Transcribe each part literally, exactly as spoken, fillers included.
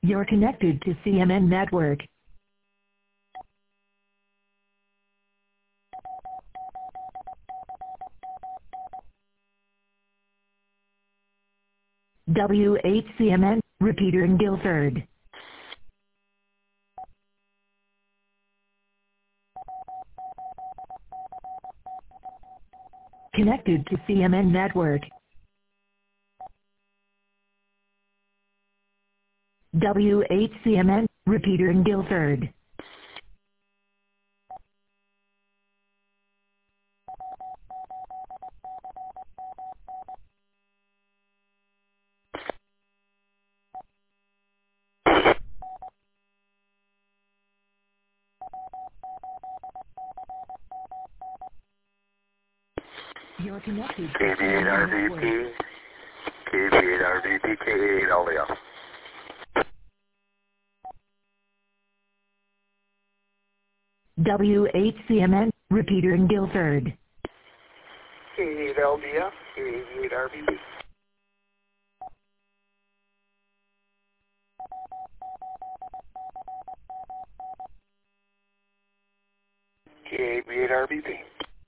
You're connected to C M N Network. W eight C M N, repeater in Guilford. Connected to C M N Network. W eight C M N, repeater in Guilford. You're connected to K B eight R V P, K B eight R V P, K eight L F. W eight C M N, repeater in Guilford. K eight L D F, K eight R V P. K B eight R V P.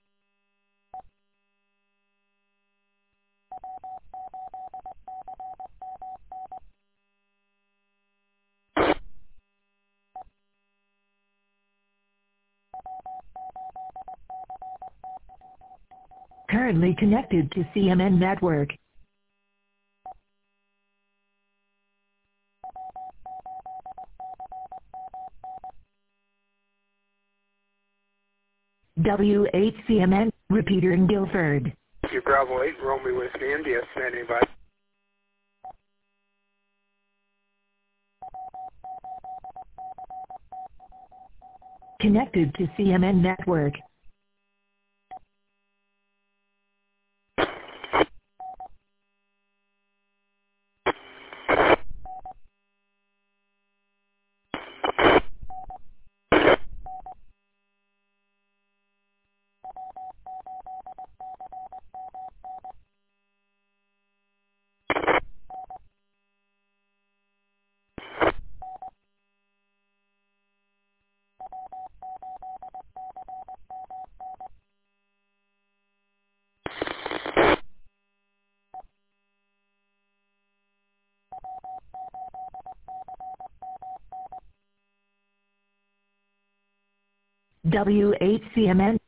Currently connected to C M N Network. W eight C M N, repeater in Guilford. Your Bravo eight, Romeo Whiskey, India, standing by. Connected to C M N Network. W eight C M N.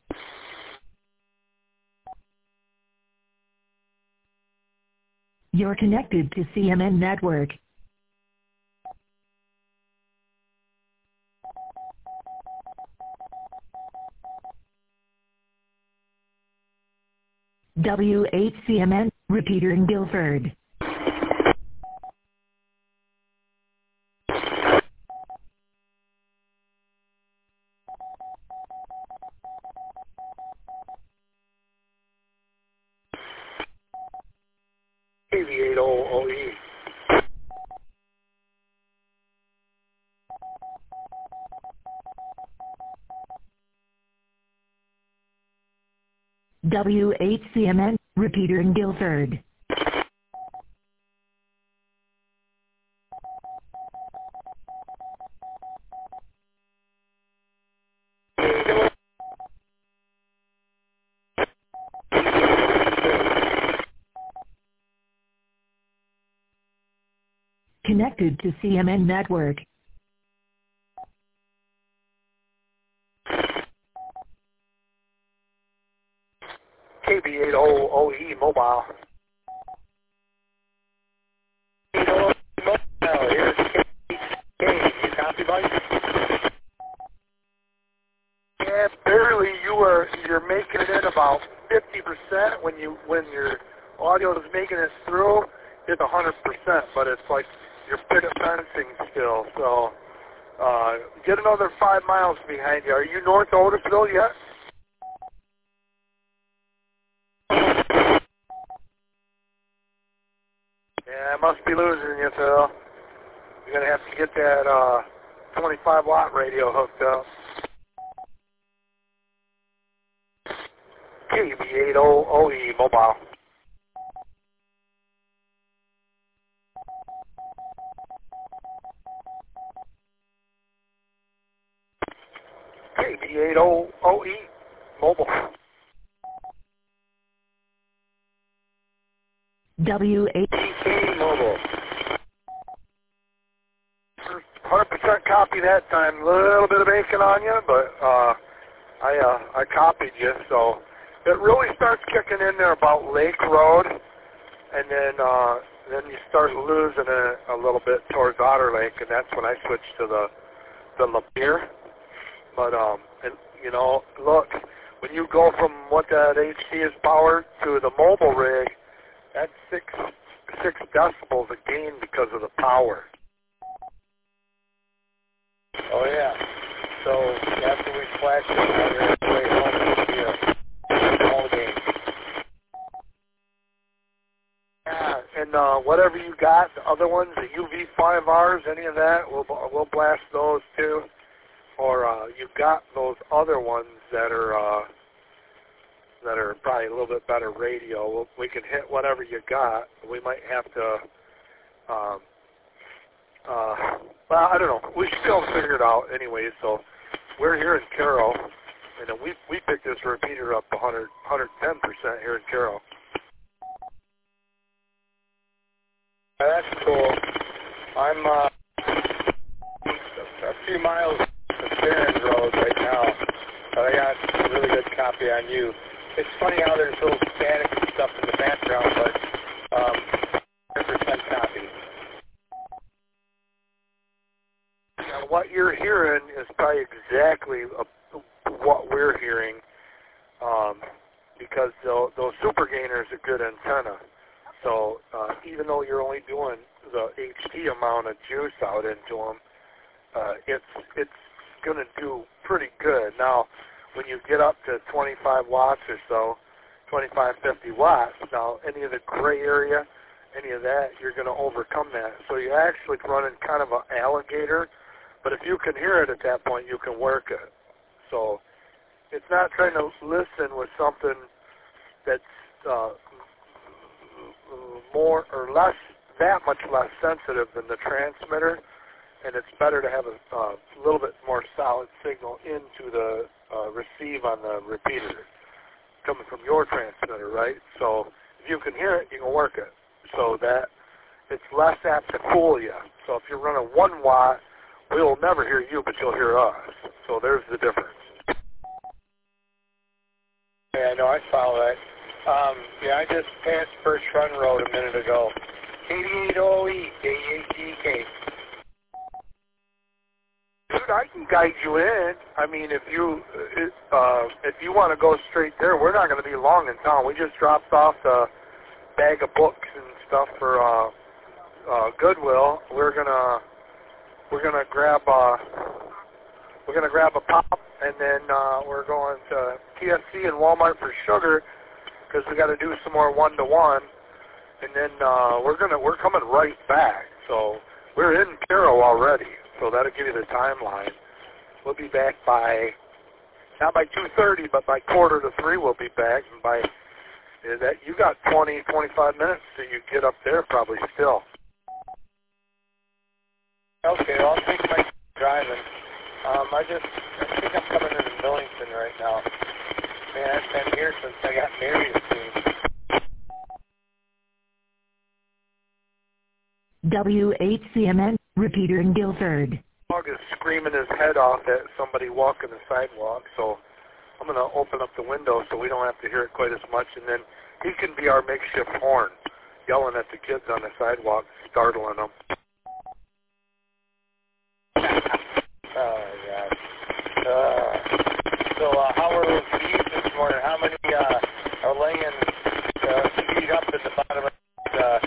You're connected to C M N Network. W eight C M N, repeater in Guilford. K B eight O E. W eight C M N, repeater in Guilford. Connected to C M N Network. K B eight O E mobile. eight O E mobile, here's K. You copy, buddy? Yeah, barely. You were you're making it in about fifty percent when you when your audio is making it through. It's a hundred percent, but it's like you're bit of fencing still. So uh, get another five miles behind you. Are you north of Otisville yet? Yeah, I must be losing you, Phil. You're gonna have to get that uh, twenty-five watt radio hooked up. K B eight O E mobile. K B eight O O E mobile. W eight K mobile. one hundred percent copy that time. A little bit of bacon on you, but uh, I uh, I copied you. So it really starts kicking in there about Lake Road, and then uh, then you start losing it a little bit towards Otter Lake, and that's when I switched to the the Lapeer. But um, and you know, look, when you go from what that H D is powered to the mobile rig, that's six six decibels a gain because of the power. Oh yeah. So after we flash it, we're on the way home to see a ball game. Yeah, and uh, whatever you got, the other ones, the U V five Rs, any of that, we'll we'll blast those too. Or uh, you've got those other ones that are uh, that are probably a little bit better radio. We'll, we can hit whatever you got. We might have to. Um, uh, well, I don't know. We still figure it out anyway. So we're here in Carroll, and we we picked this repeater up one hundred, one hundred ten percent here in Carroll. That's cool. I'm uh, a few miles from Sharon Road right now, but I got a really good copy on you. It's funny how there's little static and stuff in the background, but um, one hundred percent copy. Now, what you're hearing is probably exactly uh, what we're hearing, um, because those, those super gainers are good antenna. So uh, even though you're only doing the H D amount of juice out into them, uh, it's it's going to do pretty good. Now, when you get up to twenty-five watts or so, twenty-five, fifty watts, now any of the gray area, any of that, you're going to overcome that. So you're actually running kind of an alligator, but if you can hear it at that point, you can work it. So it's not trying to listen with something that's uh, more or less, that much less sensitive than the transmitter, and it's better to have a uh, little bit more solid signal into the uh, receive on the repeater coming from your transmitter, right? So if you can hear it, you can work it. So that it's less apt to fool you. So if you're running one watt, we'll never hear you, but you'll hear us. So there's the difference. Yeah, no, I follow that. Um, yeah, I just passed First Run Road a minute ago. eighty-eight O E, K eight G K. Dude, I can guide you in. I mean, if you uh, if you want to go straight there, we're not going to be long in town. We just dropped off the bag of books and stuff for uh, uh, Goodwill. We're gonna we're gonna grab uh, we're gonna grab a pop, and then uh, we're going to T S C and Walmart for sugar, because we got to do some more one to one, and then uh, we're gonna we're coming right back. So we're in Carroll already, so that'll give you the timeline. We'll be back by not by two thirty, but by quarter to three we'll be back, and by uh, that you got twenty, twenty-five minutes till you get up there probably still. Okay, well, I'll take my driving. Um, I just I think I'm coming into Millington right now. Man, I've been here since I got married soon. W eight C M N, repeater in Guilford. Dog is screaming his head off at somebody walking the sidewalk, so I'm going to open up the window so we don't have to hear it quite as much, and then he can be our makeshift horn, yelling at the kids on the sidewalk, startling them. Oh, God. Uh, so uh, how are those bees this morning? How many uh, are laying uh, feet up at the bottom of the uh,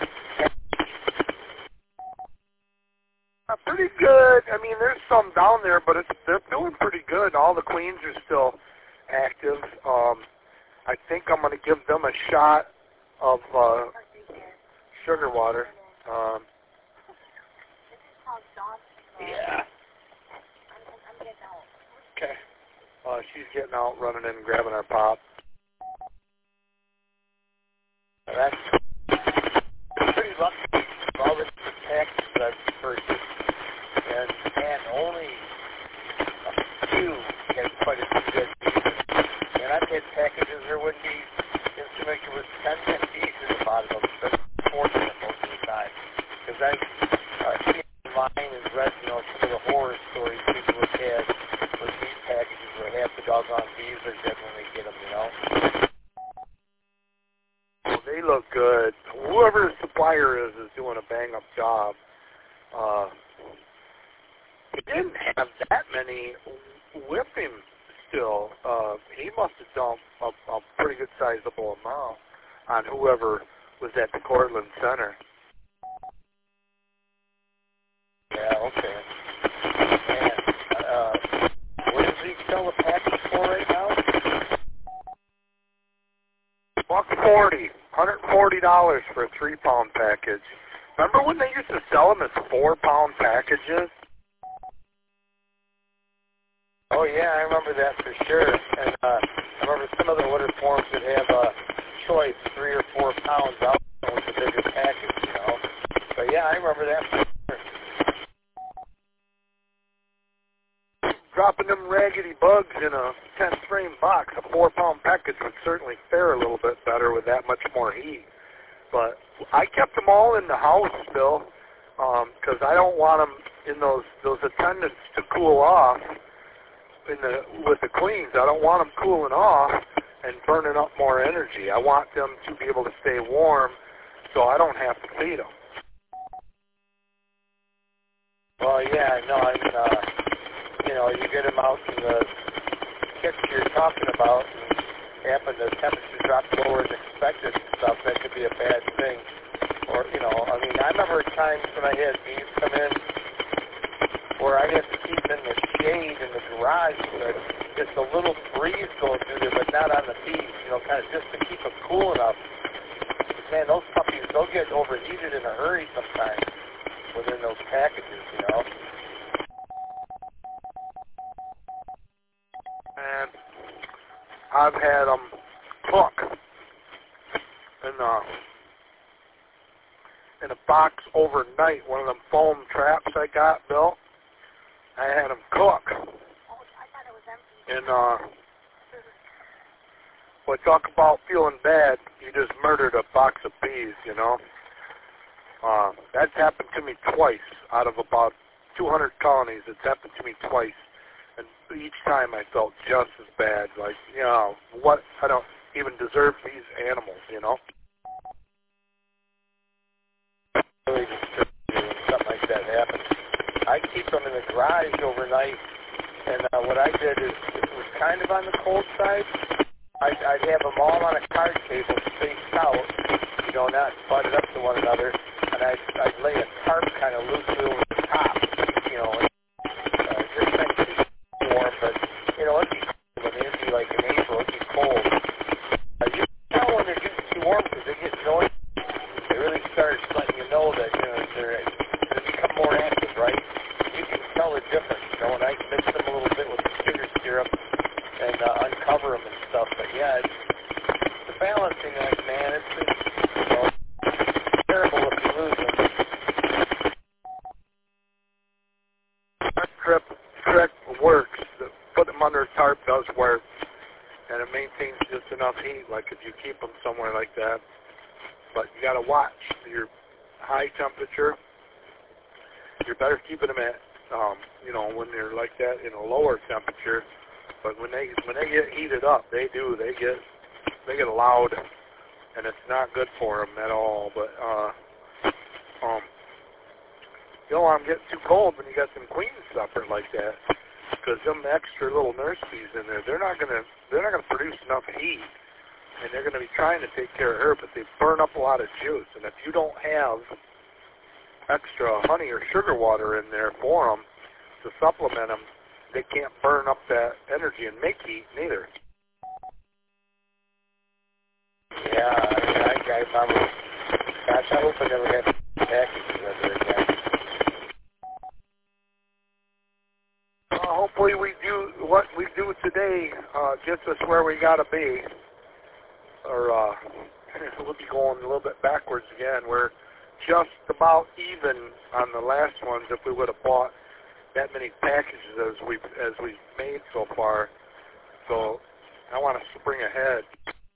Uh, pretty good. I mean, there's some down there, but it's, they're doing pretty good. All the queens are still active. Um, I think I'm going to give them a shot of uh, sugar water. Um, yeah. Okay. Uh, she's getting out, running in, and grabbing our pop. That's pretty lucky. All this protects that purchase, and and only a few get quite online and read, you know, some of the horror stories people have had with bee packages where half the doggone bees are dead when they get them, you know. Well, they look good. Whoever the supplier is is doing a bang-up job. Uh, he didn't have that many with him still. Uh, he must have dumped a, a pretty good sizable amount on whoever was at the Cortland Center. Yeah, okay. And, uh, what does he sell the package for right now? Buck forty, hundred forty dollars for a three-pound package. Remember when they used to sell them as four-pound packages? Oh yeah, I remember that for sure. And uh, I remember some of the order forms would have a choice, three or four pounds out with the bigger package, you know. But yeah, I remember that for sure. Dropping them raggedy bugs in a ten-frame box, a four-pound package would certainly fare a little bit better with that much more heat. But I kept them all in the house still, because um, I don't want them in those those attendants to cool off in the with the queens. I don't want them cooling off and burning up more energy. I want them to be able to stay warm, so I don't have to feed them. Well, yeah, no, I mean, uh, you know, you get them out in the kits you're talking about, and happen the temperature drops lower than expected and stuff, that could be a bad thing. Or, you know, I mean, I remember times when I had bees come in where I'd have to keep them in the shade in the garage so that just a little breeze going through there, but not on the bees, you know, kind of just to keep them cool enough. Man, those puppies, they'll get overheated in a hurry sometimes within those packages, you know. And I've had them cook in a, in a box overnight, one of them foam traps I got built. I had them cook. And, uh, well, talk about feeling bad, you just murdered a box of bees, you know. Uh, that's happened to me twice out of about two hundred colonies. It's happened to me twice. And each time I felt just as bad. Like, you know, what? I don't even deserve these animals, you know? Really disturbing when something like that happens. I keep them in the garage overnight, and uh, what I did is, it was kind of on the cold side. I'd, I'd have them all on a card table spaced out, you know, not butted up to one another, and I'd, I'd lay a tarp kind of loosely over the top, you know, and, uh, just kind of keep it warm, but, you know, it'd be cold. I mean, it'd be like in April, it'd be cold. Uh, you can tell when they're getting too warm because they get noisy. They really start letting you know that, you know, they're, they become more active, right? You can tell the difference, you know, and I mix them a little bit with the sugar syrup and uh, uncover them and stuff. But yeah, it's, it's a balancing act, man. It's, it's you know, terrible if you lose them. That trip trick works. The, put them under a tarp does work, and it maintains just enough heat, like if you keep them somewhere like that. But you got to watch your high temperature. You're better keeping them at, um, you know, when they're like that in a lower temperature. But when they when they get heated up, they do. They get they get loud, and it's not good for them at all. But uh, um, you don't want them getting too cold when you got some queens suffering like that, because them extra little nurse bees in there, they're not gonna they're not gonna produce enough heat, and they're gonna be trying to take care of her, but they burn up a lot of juice. And if you don't have extra honey or sugar water in there for them to supplement them, they can't burn up that energy and make heat neither. Yeah, I mean, I, I remember. Gosh, I hope I never have packages ever again. Uh, hopefully we do what we do today uh, gets us where we got to be, or uh, we'll be going a little bit backwards again. We're just about even on the last ones if we would have bought that many packages as we've as we've made so far. So I want to spring ahead.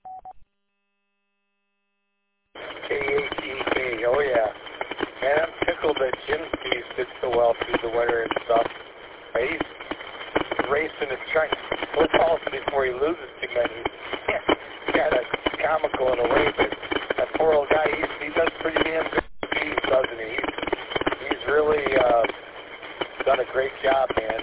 K A T K, oh yeah. Man, I'm vehicle that Jim sees did so well through the winter and stuff. He's racing his track. What's also before he loses too many. He's kind of comical in a way, but that poor old guy, he's, he does pretty damn good with these, doesn't he? He's, he's really uh, done a great job, man.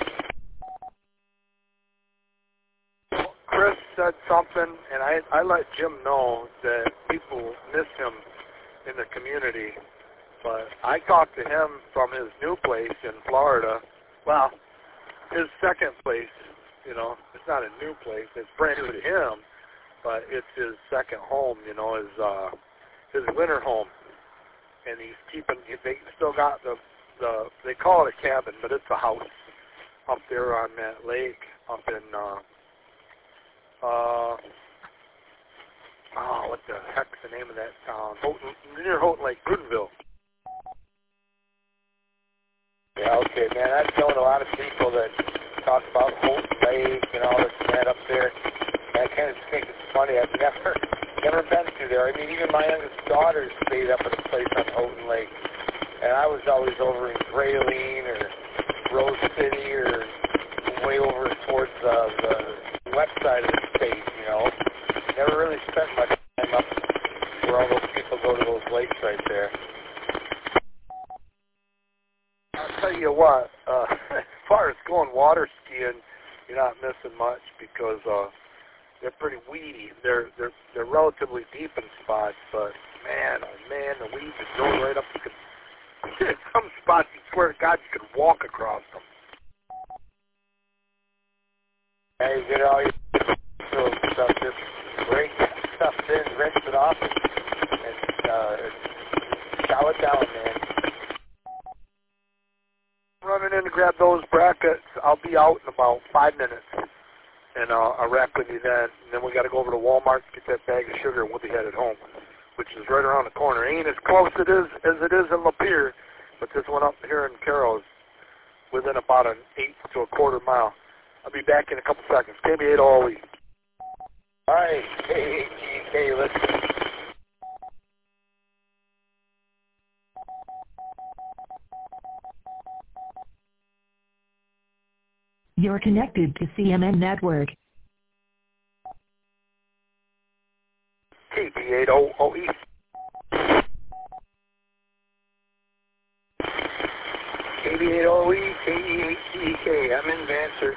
Chris said something, and I, I let Jim know that people miss him in the community. But I talked to him from his new place in Florida. Well, his second place, you know, it's not a new place. It's brand new to him, but it's his second home, you know, his uh, his winter home. And he's keeping, they still got the, the, they call it a cabin, but it's a house up there on that lake up in, uh, uh, oh, what the heck's the name of that town? Houghton, near Houghton Lake, Grunville. Yeah, okay, man. I've known a lot of people that talk about Houghton Lake and all this and that up there. And I kind of think it's funny. I've never never been through there. I mean, even my youngest daughter stayed up at a place on Houghton Lake. And I was always over in Grayling or Rose City or way over towards uh, the west side of the state, you know. Never really spent much time up where all those people go to those lakes right there. I'll tell you what, uh, as far as going water skiing, you're not missing much because uh, they're pretty weedy. They're they're they're relatively deep in spots, but man, oh man, the weeds are going right up. You could, some spots, you swear to God, you could walk across them. Hey, you get all your stuff, just break that stuff in, rinse it off, and, and uh, chow it down, man. Running in to grab those brackets. I'll be out in about five minutes, and uh, I'll rack with you then. And then we got to go over to Walmart to get that bag of sugar, and we'll be headed home, which is right around the corner. Ain't as close it is as it is in Lapeer, but this one up here in Carroll's within about an eighth to a quarter mile. I'll be back in a couple seconds. K B eight all week. All right, K eight G K, listen. You're connected to C M N Network. K B eight O O E. K B eight O E, K E eight G K. I'm in Vancouver.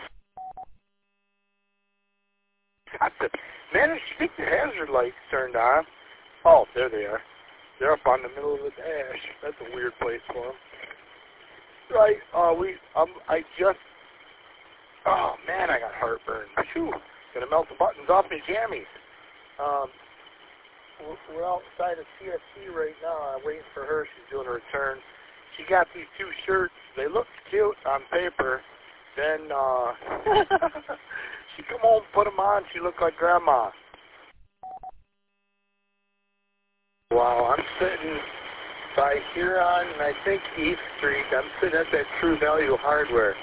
Got the, man, I think the hazard lights turned on. Oh, there they are. They're up on the middle of the dash. That's a weird place for them. Right, uh, we, um, I just, oh man, I got heartburn. Phew, gonna melt the buttons off my jammies. Um, we're, we're outside of C S C right now. I'm waiting for her. She's doing a return. She got these two shirts. They look cute on paper. Then uh, she come home, put them on. She looked like Grandma. Wow, I'm sitting by Huron, and I think East Street. I'm sitting at that True Value Hardware.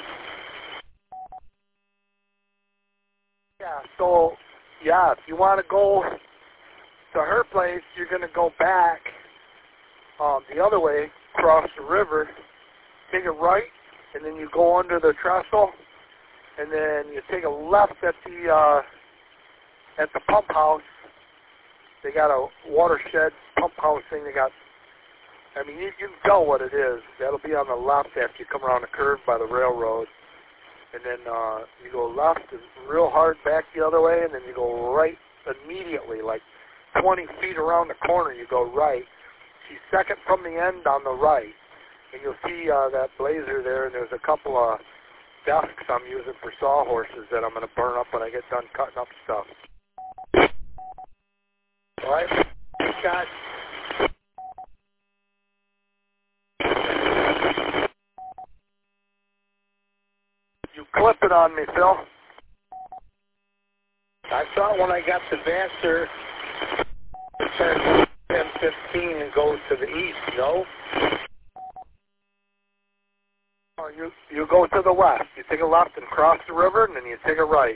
Yeah, so, yeah, if you want to go to her place, you're going to go back um, the other way, cross the river, take a right, and then you go under the trestle, and then you take a left at the uh, at the pump house. They got a watershed pump house thing. They got, I mean, you, you can tell what it is. That'll be on the left after you come around the curve by the railroad. And then uh, you go left and real hard back the other way, and then you go right immediately, like twenty feet around the corner, you go right. She's second from the end on the right. And you'll see uh, that blazer there, and there's a couple of desks I'm using for sawhorses that I'm going to burn up when I get done cutting up stuff. All right, Scott. You clip it on me, Phil. I thought when I got to Vancouver, it turns M fifteen and goes to the east, no? Oh, you, you go to the west. You take a left and cross the river, and then you take a right.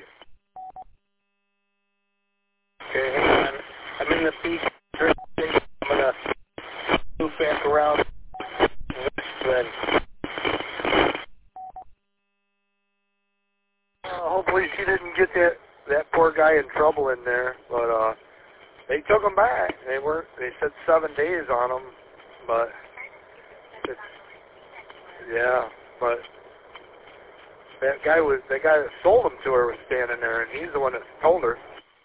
Okay, hang on. I'm in the peak. I'm going to move back around in. Uh, hopefully she didn't get that that poor guy in trouble in there, but uh, they took him back. They were they said seven days on him, but it's, yeah, but that guy was the guy that sold him to her was standing there, and he's the one that told her.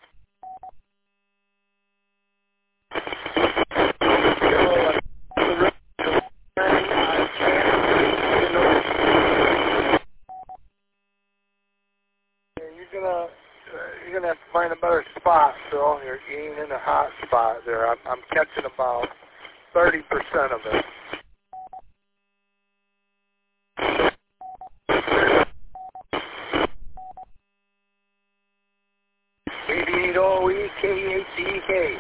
You're gonna you're gonna have to find a better spot, Phil. You're getting in a hot spot there. I'm, I'm catching about thirty percent of it. A D O E K H E K.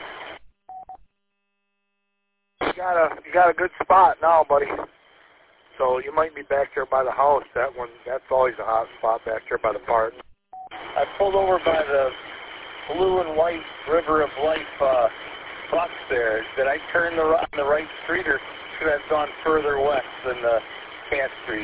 You got a you got a good spot now, buddy. So you might be back there by the house. That one, that's always a hot spot back there by the park. I pulled over by the blue and white River of Life uh, bus there. Did I turn the, on the right street, or should I have gone further west than the Cat Street?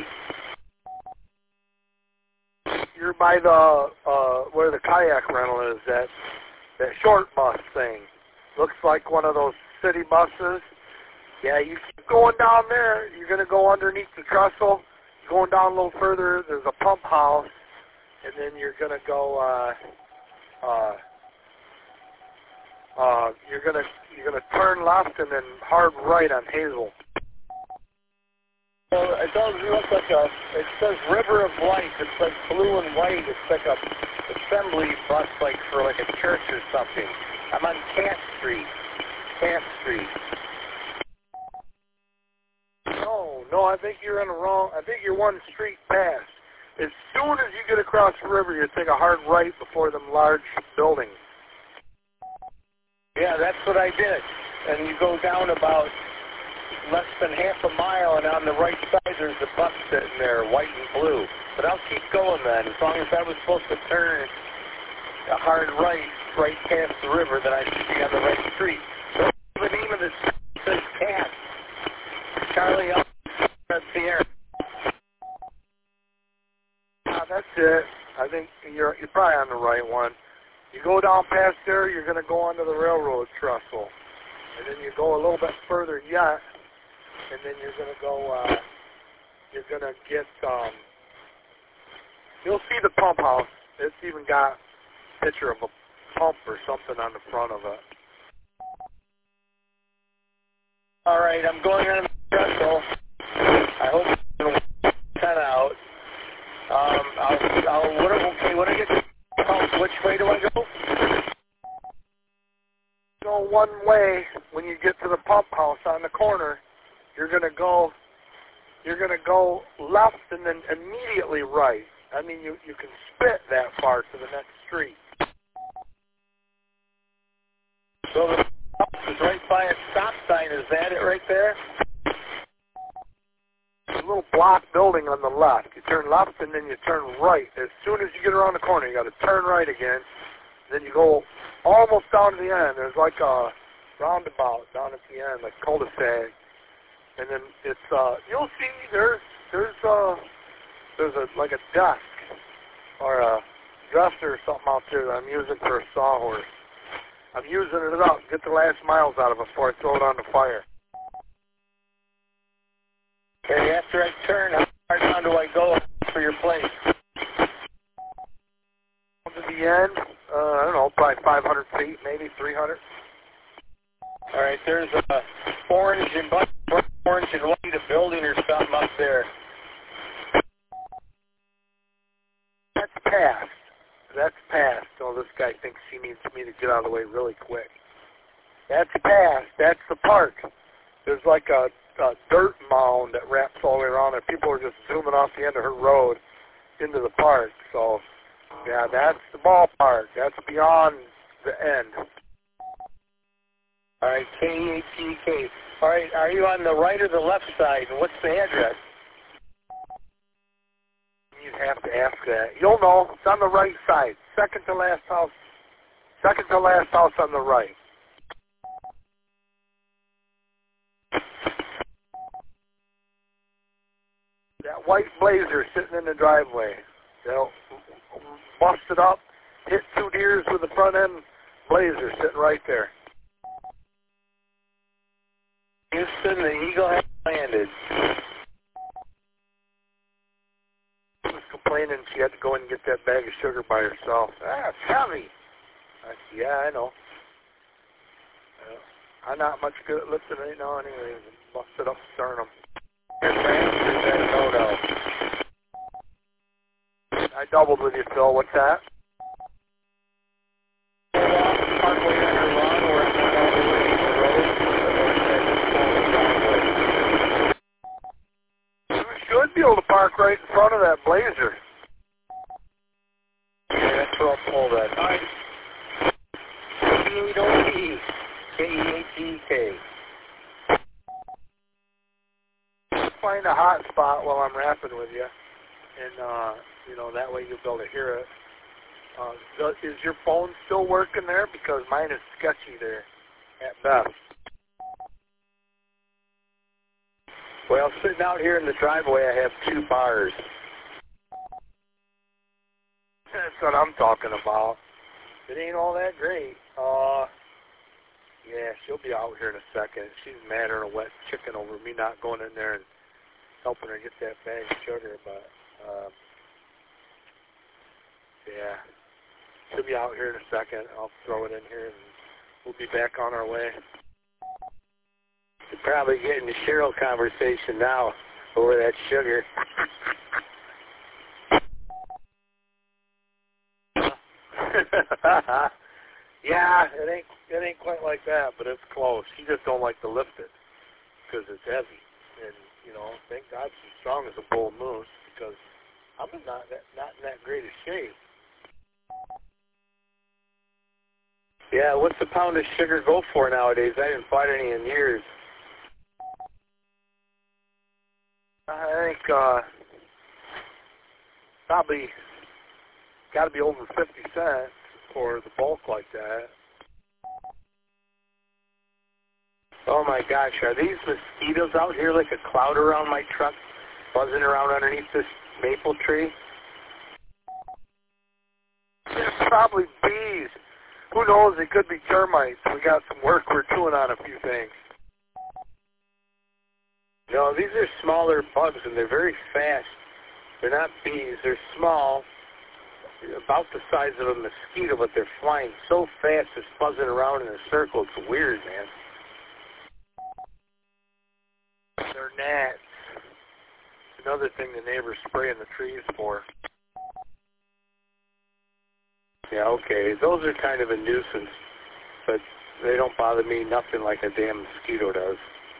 You're by the uh, where the kayak rental is. That that short bus thing looks like one of those city buses. Yeah, you keep going down there. You're going to go underneath the trestle. Going down a little further, there's a pump house, and then you're going to go. Uh, uh, uh, you're going to you're going to turn left and then hard right on Hazel. So it does look like a. It says River of Life. It's like blue and white. It's like a assembly bus, like for like a church or something. I'm on Cat Street. Cat Street. No, no, I think you're in the wrong. I think you're one street past. As soon as you get across the river, you take a hard right before them large buildings. Yeah, that's what I did. And you go down about less than half a mile, and on the right side there's a bus sitting there, white and blue. But I'll keep going then. As long as I was supposed to turn a hard right, right past the river, then I should be on the right street. So the name of the street says Cat. Charlie L. Sierra. Ah, that's it. I think you're you're probably on the right one. You go down past there, you're going to go onto the railroad trestle, and then you go a little bit further yet, and then you're going to go. Uh, you're going to get. Um, you'll see the pump house. It's even got a picture of a pump or something on the front of it. All right, I'm going on the trestle. I hope it's going to cut out. Um, I'll, I'll, what, okay, when I get to the pump, which way do I go? Go one way when you get to the pump house on the corner. You're going to go, you're going to go left and then immediately right. I mean, you, you can spit that far to the next street. So the house is right by a stop sign. Is that it right there? A little block building on the left. You turn left and then you turn right. As soon as you get around the corner, you got to turn right again. Then you go almost down to the end. There's like a roundabout down at the end, like cul-de-sac. And then it's uh, you'll see there's there's uh there's a like a desk or a dresser or something out there that I'm using for a sawhorse. I'm using it up, get the last miles out of it before I throw it on the fire. Okay, after I turn, how far down do I go for your place? To the end, uh, I don't know, probably five hundred feet, maybe three hundred. All right, there's a orange and orange and white, a building or something up there. That's past. That's past. Oh, this guy thinks he needs me to get out of the way really quick. That's past. That's the park. There's like a, a dirt mound that wraps all the way around it. People are just zooming off the end of her road into the park. So, yeah, that's the ballpark. That's beyond the end. All right, K H E K. All right, are you on the right or the left side? And what's the address? You'd have to ask that. You'll know. It's on the right side. Second to last house. Second to last house on the right. That white Blazer sitting in the driveway. They'll bust it up, hit two deers with the front end Blazer sitting right there. Houston, the Eagle has landed. She was complaining she had to go in and get that bag of sugar by herself. Ah, it's heavy. I said, yeah, I know. Uh, I'm not much good at lifting right now anyways. Bust it up sternum. Your friends, is that no-no? I doubled with you, Phil. What's that? Parkway under Ron, or I'm not all the way to the road. You should be able to park right in front of that Blazer. Yeah, that's where I'll pull that. All right. K E eight O E. K E eight G K. Find a hot spot while I'm rapping with you, and uh, you know that way you'll be able to hear it. Uh, does, is your phone still working there? Because mine is sketchy there at best. Well, sitting out here in the driveway, I have two bars. That's what I'm talking about. It ain't all that great. Uh, yeah, she'll be out here in a second. She's madder than a wet chicken over me not going in there and helping her get that bag of sugar, but um, yeah, she'll be out here in a second. I'll throw it in here and we'll be back on our way. You're probably getting the Cheryl conversation now over that sugar. Yeah, it ain't it ain't quite like that, but it's close. She just don't like to lift it because it's heavy, and you know, thank God she's strong as a bull moose because I'm in not that not in that great a shape. Yeah, what's a pound of sugar go for nowadays? I didn't find any in years. I think uh, probably got to be over fifty cents for the bulk like that. Oh my gosh, are these mosquitoes out here like a cloud around my truck, buzzing around underneath this maple tree? There's probably bees. Who knows? It could be termites. We got some work we're doing on a few things. No, these are smaller bugs, and they're very fast. They're not bees. They're small, about the size of a mosquito, but they're flying so fast, just buzzing around in a circle. It's weird, man. They're gnats. Another thing the neighbors spray in the trees for. Yeah, okay. Those are kind of a nuisance, but they don't bother me nothing like a damn mosquito does.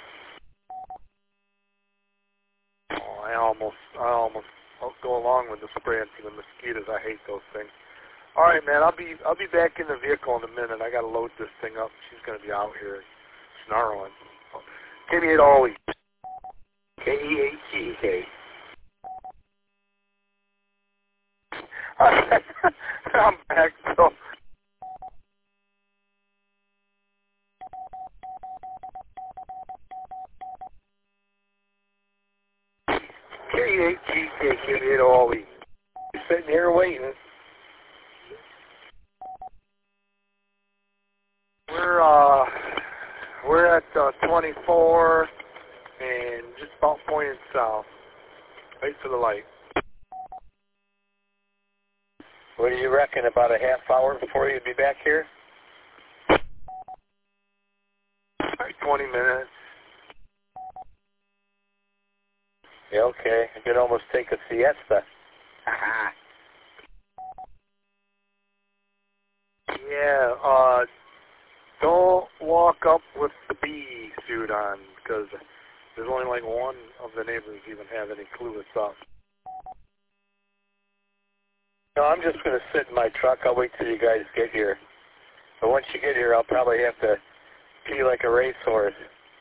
Oh, I almost, I almost I'll go along with the spraying for the mosquitoes. I hate those things. All right, man. I'll be, I'll be back in the vehicle in a minute. I got to load this thing up. She's going to be out here snarling. Give me it always. K E eight G K. I'm back, so. K E eight G K, give me it always. You're sitting here waiting. We're, uh, we're at uh, twenty-four and just about pointing south. Wait for the light. What do you reckon, about a half hour before you'd be back here? Like twenty minutes. Yeah, okay. I could almost take a siesta. Yeah, uh, don't walk up with the bee suit on, because there's only like one of the neighbors even have any clue what's up. No, I'm just going to sit in my truck. I'll wait till you guys get here. But once you get here, I'll probably have to pee like a racehorse.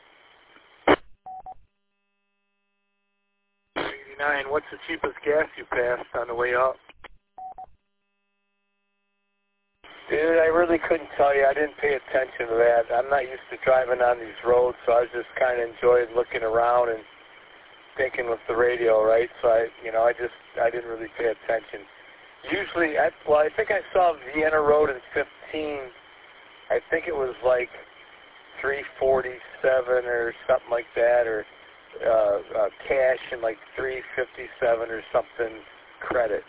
eighty-nine, what's the cheapest gas you passed on the way up? Dude, I really couldn't tell you. I didn't pay attention to that. I'm not used to driving on these roads, so I was just kind of enjoying looking around and thinking with the radio, right? So I, you know, I just, I didn't really pay attention. Usually, I, well, I think I saw Vienna Road in fifteen. I think it was like three forty-seven or something like that, or uh, uh, cash and like three fifty-seven or something credit.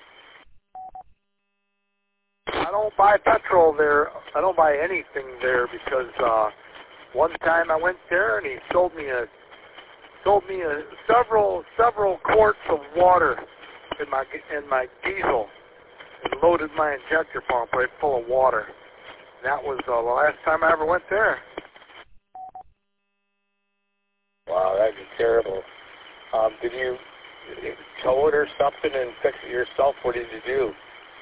I don't buy petrol there. I don't buy anything there because uh, one time I went there and he sold me a sold me a several several quarts of water in my in my diesel and loaded my injector pump right full of water. And that was uh, the last time I ever went there. Wow, that'd be terrible. Um, did you tow it or something and fix it yourself? What did you do?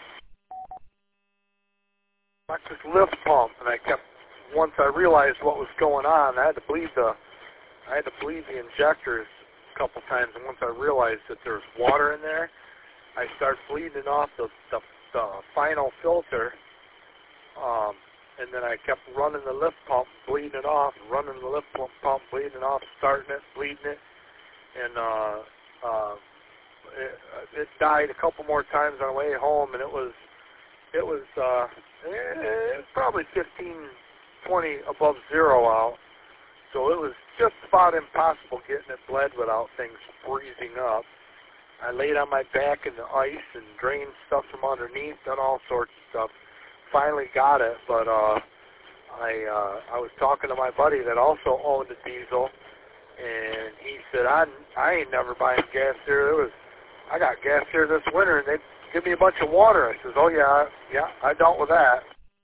Electric lift pump, and I kept. Once I realized what was going on, I had to bleed the. I had to bleed the injectors a couple times, and once I realized that there was water in there, I started bleeding off the the, the final filter. Um, and then I kept running the lift pump, bleeding it off, running the lift pump, pump bleeding it off, starting it, bleeding it, and uh, uh, it, it died a couple more times on the way home, and it was, it was, uh, it was probably fifteen, twenty above zero out, so it was just about impossible getting it bled without things freezing up. I laid on my back in the ice and drained stuff from underneath, done all sorts of stuff. Finally got it, but uh, I uh, I was talking to my buddy that also owned a diesel, and he said, I I ain't never buying gas there. There was I got gas there this winter, and they give me a bunch of water. I says, oh yeah, yeah, I dealt with that.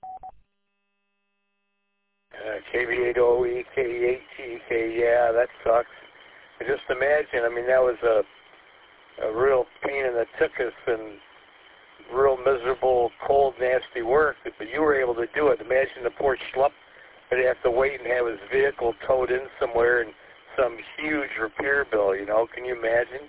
Uh, K V eight O E, K E eight T K, yeah, that sucks. And just imagine, I mean, that was a a real pain in the tuchus and real miserable, cold, nasty work, but you were able to do it. Imagine the poor schlup that have to wait and have his vehicle towed in somewhere and some huge repair bill, you know? Can you imagine?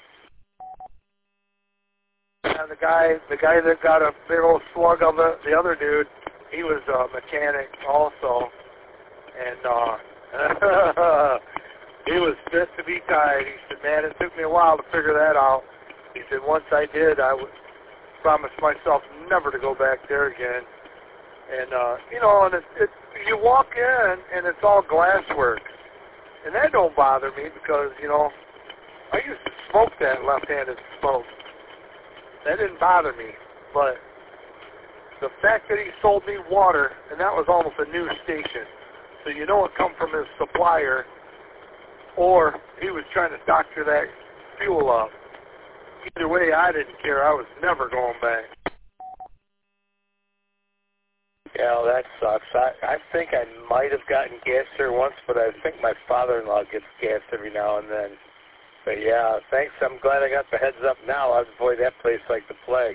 And the guy, the guy that got a big old slug of it, the other dude, he was a mechanic also, and uh, he was fit to be tied. He said, man, it took me a while to figure that out. He said, once I did, I would promised myself never to go back there again. And, uh, you know, and it, it, you walk in, and it's all glasswork. And that don't bother me because, you know, I used to smoke that left-handed smoke. That didn't bother me. But the fact that he sold me water, and that was almost a new station, so you know it come from his supplier, or he was trying to doctor that fuel up. Either way, I didn't care. I was never going back. Yeah, well, that sucks. I, I think I might have gotten gas there once, but I think my father-in-law gets gas every now and then. But yeah, thanks. I'm glad I got the heads up now. I'd avoid that place like the plague.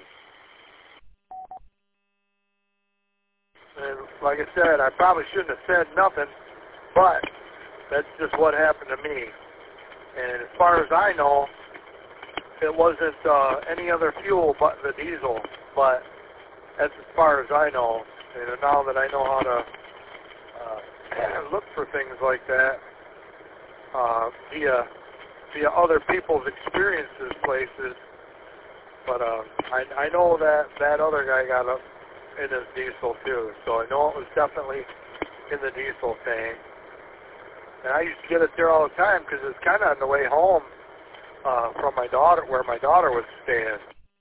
And like I said, I probably shouldn't have said nothing, but that's just what happened to me. And as far as I know, it wasn't uh, any other fuel but the diesel, but that's as far as I know. And now that I know how to uh, look for things like that uh, via via other people's experiences, places, but uh, I, I know that that other guy got up in his diesel too, so I know it was definitely in the diesel tank. And I used to get it there all the time because it's kind of on the way home. Uh, from my daughter, where my daughter was staying.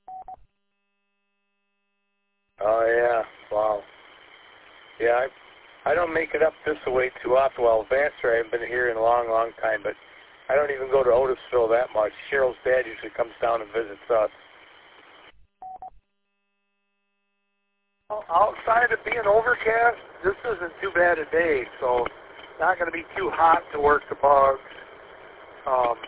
Oh yeah, wow. Yeah, I I don't make it up this way too often. Well, Vassar, I haven't been here in a long, long time, but I don't even go to Otisville that much. Cheryl's dad usually comes down and visits us. Outside of being overcast, this isn't too bad a day, so not going to be too hot to work the bugs. Um,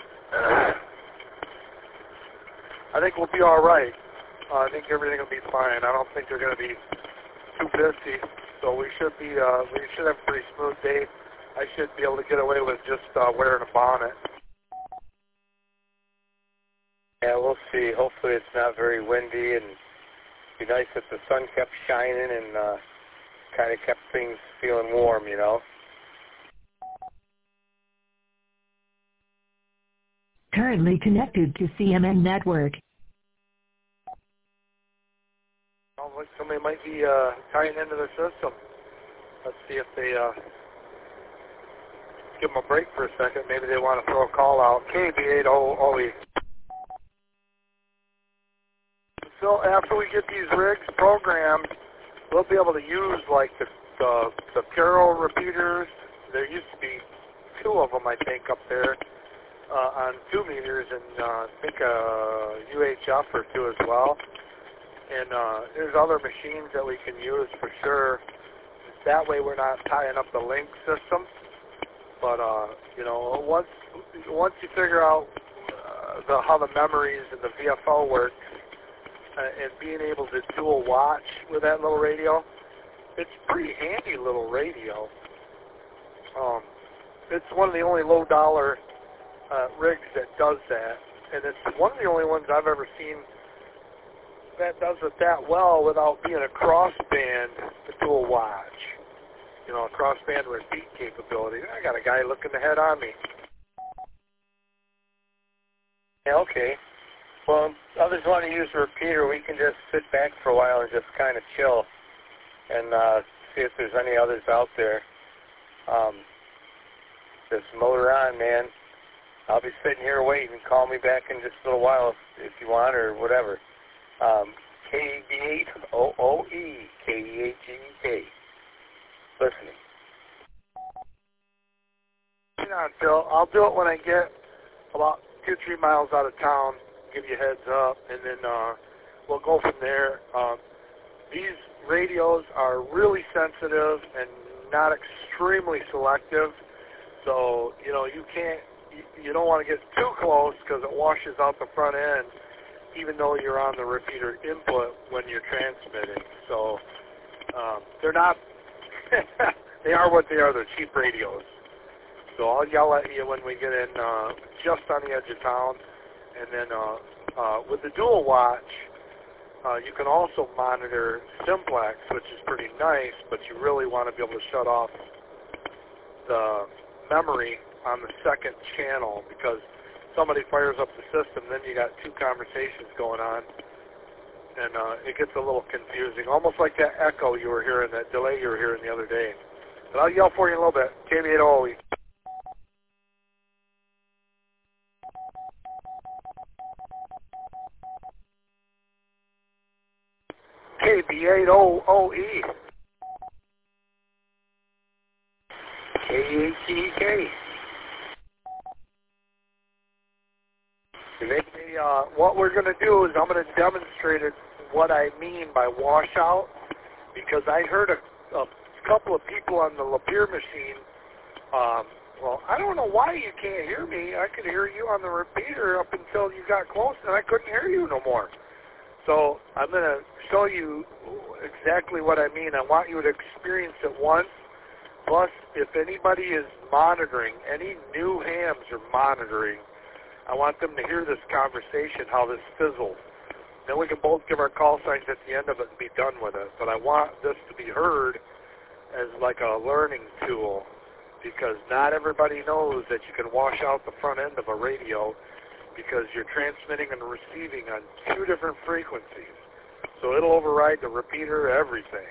I think we'll be all right. Uh, I think everything will be fine. I don't think they're going to be too busy, so we should be. Uh, we should have a pretty smooth day. I should be able to get away with just uh, wearing a bonnet. Yeah, we'll see. Hopefully, it's not very windy, and it'd be nice if the sun kept shining and uh, kind of kept things feeling warm, you know. currently connected to C M N Network. Sounds like somebody might be uh, tying into their system. Let's see if they uh, give them a break for a second. Maybe they want to throw a call out. K B eight O E. So after we get these rigs programmed, we'll be able to use like the the, the Carol repeaters. There used to be two of them, I think, up there uh, on two meters, and uh, I think a U H F or two as well. And uh, there's other machines that we can use for sure. That way we're not tying up the link system. But, uh, you know, once once you figure out uh, the, how the memories and the V F O work, uh, and being able to dual watch with that little radio, it's a pretty handy little radio. Um, it's one of the only low-dollar uh, rigs that does that. And it's one of the only ones I've ever seen that does it that well without being a crossband dual watch. You know, a crossband repeat capability. I got a guy looking ahead on me. Yeah, okay. Well, if others want to use a repeater, we can just sit back for a while and just kind of chill and uh, see if there's any others out there. Um, just motor on, man. I'll be sitting here waiting. Call me back in just a little while if, if you want or whatever. Um, K B eight O O E, K E A G E K. Listening. Hang on, Phil. I'll do it when I get about two, three miles out of town, give you a heads up, and then uh, we'll go from there. Uh, these radios are really sensitive and not extremely selective, so, you know, you can't, you, you don't want to get too close because it washes out the front end, even though you're on the repeater input when you're transmitting. So um, they're not, they are what they are. They're cheap radios. So I'll yell at you when we get in uh, just on the edge of town. And then uh, uh, with the dual watch, uh, you can also monitor simplex, which is pretty nice, but you really want to be able to shut off the memory on the second channel because somebody fires up the system, then you got two conversations going on, and uh, it gets a little confusing, almost like that echo you were hearing, that delay you were hearing the other day. But I'll yell for you in a little bit. K B eight O E. K B eight O E. K E A G E K. Uh, what we're going to do is I'm going to demonstrate it, what I mean by washout, because I heard a, a couple of people on the Lapeer machine, um, well, I don't know why you can't hear me. I could hear you on the repeater up until you got close, and I couldn't hear you no more. So I'm going to show you exactly what I mean. I want you to experience it once. Plus, if anybody is monitoring, any new hams are monitoring, I want them to hear this conversation, how this fizzles. Then we can both give our call signs at the end of it and be done with it. But I want this to be heard as like a learning tool, because not everybody knows that you can wash out the front end of a radio because you're transmitting and receiving on two different frequencies. So it'll override the repeater, everything.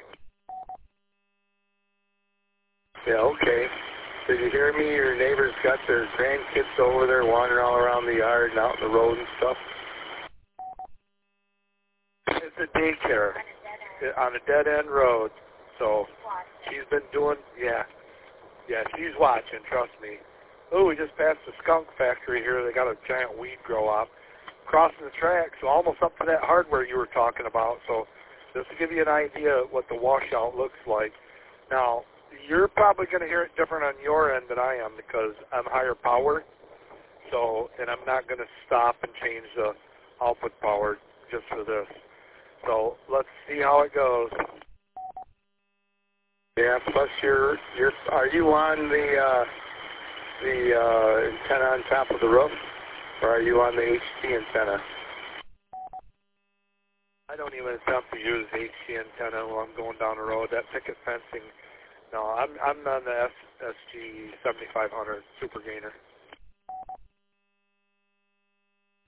Yeah, okay. Did you hear me? Your neighbors got their grandkids over there wandering all around the yard and out in the road and stuff? It's a daycare on a dead-end road. So she's been doing, yeah. Yeah, she's watching, trust me. Oh, we just passed the skunk factory here. They got a giant weed grow up. Crossing the tracks, so almost up to that hardware you were talking about. So just to give you an idea of what the washout looks like. Now, you're probably going to hear it different on your end than I am because I'm higher power. So, and I'm not going to stop and change the output power just for this. So let's see how it goes. Yeah, plus you're, you're, are you on the, uh, the uh, antenna on top of the roof, or are you on the H T antenna? I don't even attempt to use H T antenna while I'm going down the road. That picket fencing, no, I'm I'm on the S G seventy-five hundred Super Gainer.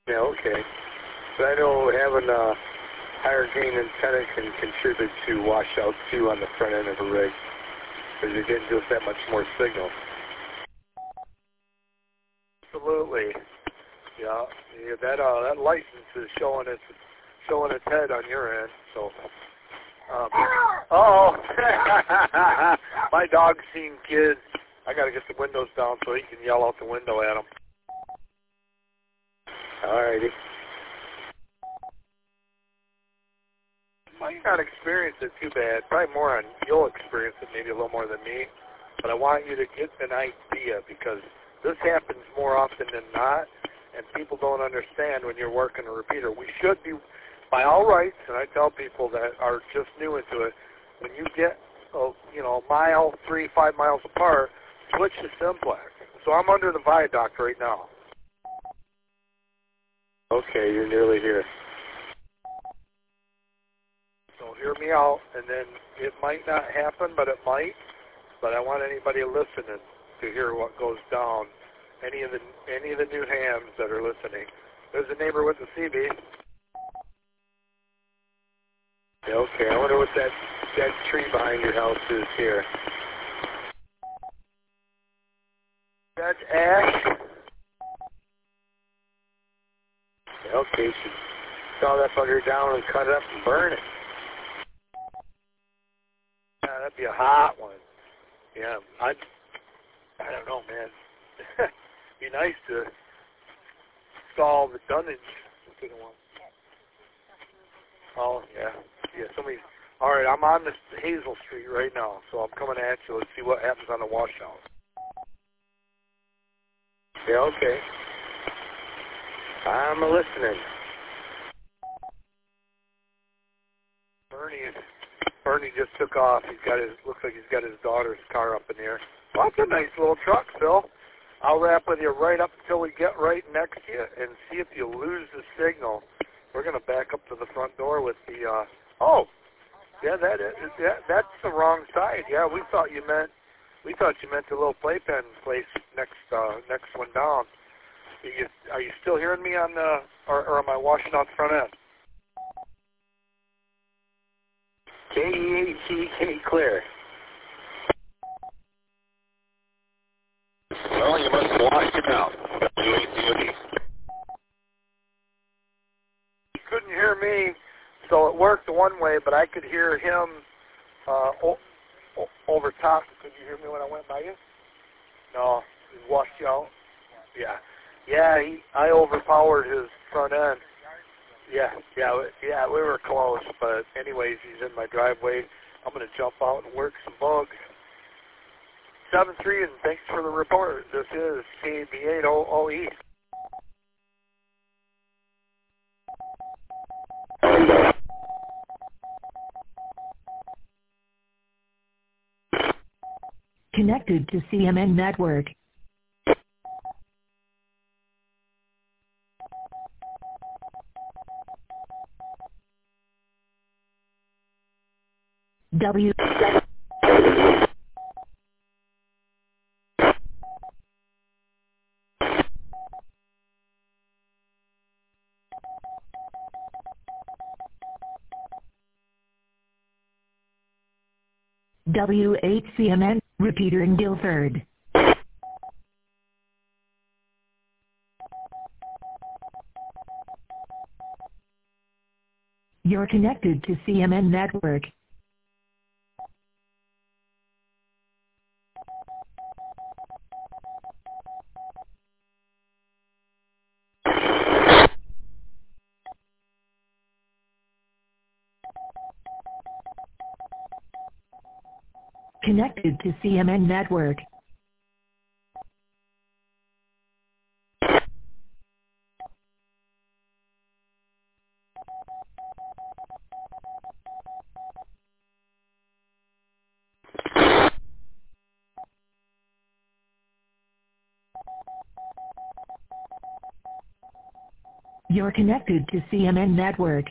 Yeah, okay. But I know having a higher gain antenna can contribute to washout too on the front end of a rig, because you're getting just that much more signal. Absolutely. Yeah, yeah that uh, that license is showing its showing its head on your end. So, um, oh, my dog's seen kids. I got to get the windows down so he can yell out the window at them. Alrighty. Might not experience it too bad. Probably more on you'll experience it maybe a little more than me. But I want you to get an idea, because this happens more often than not, and people don't understand when you're working a repeater. We should be, by all rights, and I tell people that are just new into it, when you get a, you know, a mile, three, five miles apart, switch to simplex. So I'm under the viaduct right now. Okay, you're nearly here. So hear me out, and then it might not happen, but it might. But I want anybody listening to hear what goes down. Any of the any of the new hams that are listening. There's a neighbor with a C B. Yeah, okay, I wonder what that that tree behind your house is here. That's ash. Yeah, okay, you should saw that bugger down and cut it up and burn it. Yeah, that'd be a hot one. Yeah, I I don't know, man. Be nice to solve the dunnage. Oh, yeah. Yeah, somebody. All right, I'm on this Hazel Street right now, so I'm coming at you. Let's see what happens on the washout. Yeah, okay. I'm listening. Bernie, Bernie just took off. He's got his. Looks like he's got his daughter's car up in the air. Well, that's a nice little truck, Phil. I'll wrap with you right up until we get right next to you and see if you lose the signal. We're going to back up to the front door with the, uh, oh, yeah, that is, yeah, that's the wrong side. Yeah, we thought you meant, we thought you meant the little playpen place next, uh, next one down. Are you, are you still hearing me on the, or, or am I washing out the front end? K E A T K clear. Well, you must wash it out. W A T O D. He couldn't hear me, so it worked one way, but I could hear him uh, o- o- over top. Could you hear me when I went by you? No, he washed you out. Yeah, yeah. He, I overpowered his front end. Yeah, yeah, we- yeah. We were close, but anyways, he's in my driveway. I'm gonna jump out and work some bugs. Seven three, and thanks for the report. This is K B eight O O E. Connected to C M N Network. W. W eight C M N, repeater in Guilford. You're connected to C M N Network. Connected to C M N Network. You're connected to C M N Network.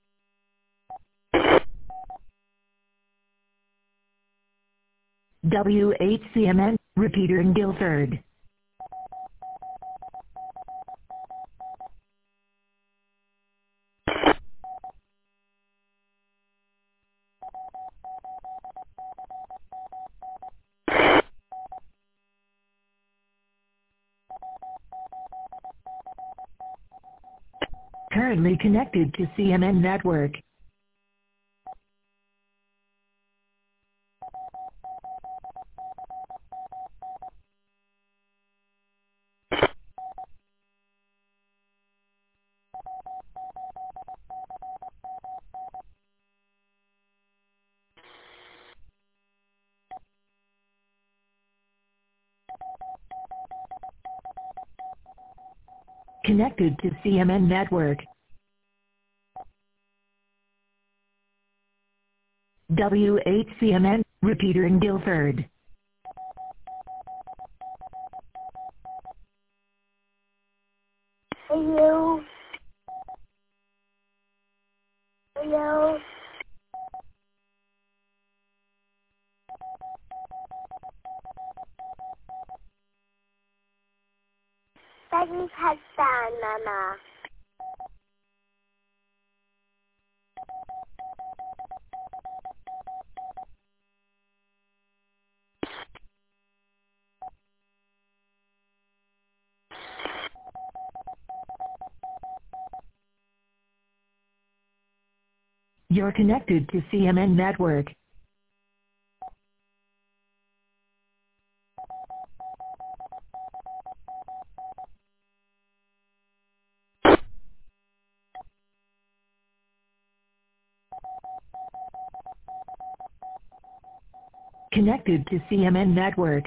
W eight C M N, repeater in Guilford. currently connected to C M N Network. Connected to C M N Network. W eight C M N, repeater in Guilford. Hello. Hello. Daddy's husband, Mama. You're connected to C M N Network. Connected to C M N Network.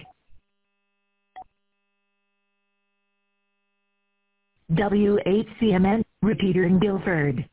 W eight C M N, repeater in Guilford.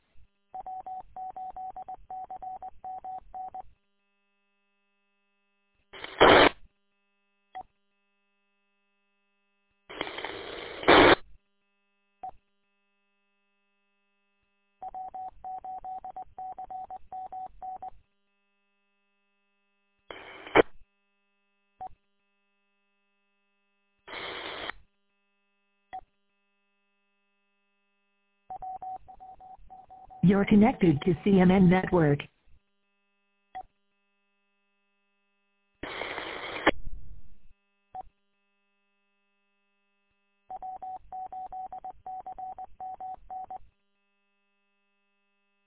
You're connected to C M N Network.